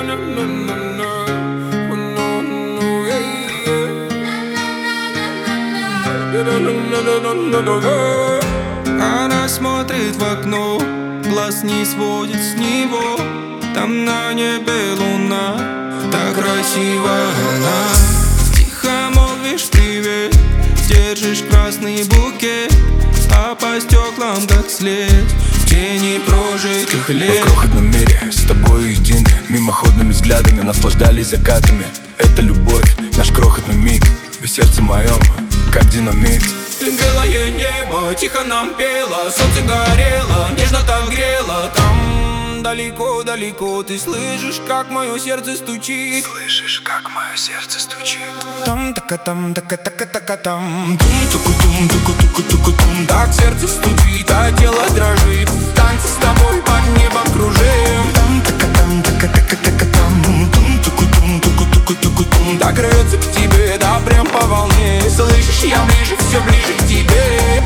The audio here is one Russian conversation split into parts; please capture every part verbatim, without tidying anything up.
Она смотрит в окно, глаз не сводит с него. Там на небе луна, так красиво она. Тихо молвишь привет, держишь красный букет, а по стеклам как след в тени прожитых лет. В крохотном мире с тобой едины, мимоходными взглядами наслаждались закатами. Это любовь, наш крохотный миг, в сердце моем, как динамит. Белое небо тихо нам пело, солнце горело, нежно так грело. Там далеко-далеко ты слышишь, как мое сердце стучит. Слышишь, как мое сердце стучит. Там така там така така така там тум туку тум туку туку туку тум. Так сердце стучит, а тело дрожит. Танцы с тобой под небом кружим. Там така там така така така там тум туку тум туку туку туку тум. Так рвется к тебе, да прям по волне. Слышишь, я ближе, все ближе к тебе.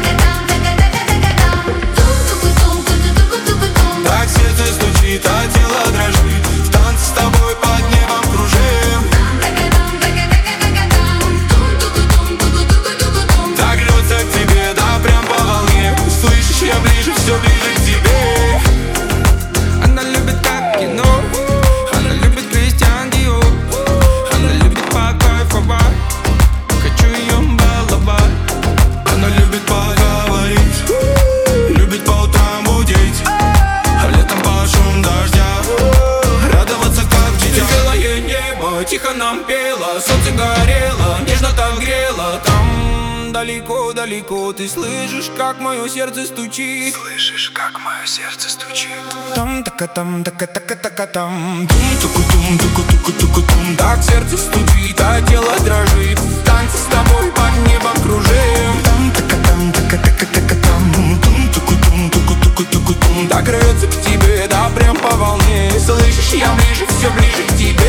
Так сердце стучит, а тело дрожит. В танце с тобой под небом кружим. Так рвется к тебе, да прям по волне. Слышишь, я ближе, все ближе к тебе. Она любит как кино, она любит Кристиан Диор. Она любит покайфовать, хочу ее баловать. Она любит поговорить, любит по утрам будить, а летом под шум дождя радоваться как дитя. Белое небо тихо нам пело, солнце горело, нежно так грело. Там далеко-далеко ты слышишь, как мое сердце стучит. Слышишь, как мое сердце стучит. Там така там така така така там тум туку тум туку туку туку тум. Так сердце стучит, а тело дрожит. Танцы с тобой под небом кружим. Там така там така така така там тум туку тум туку туку туку тум. Так рвется к тебе, да прям по волне. Слышишь, я ближе, все ближе к тебе.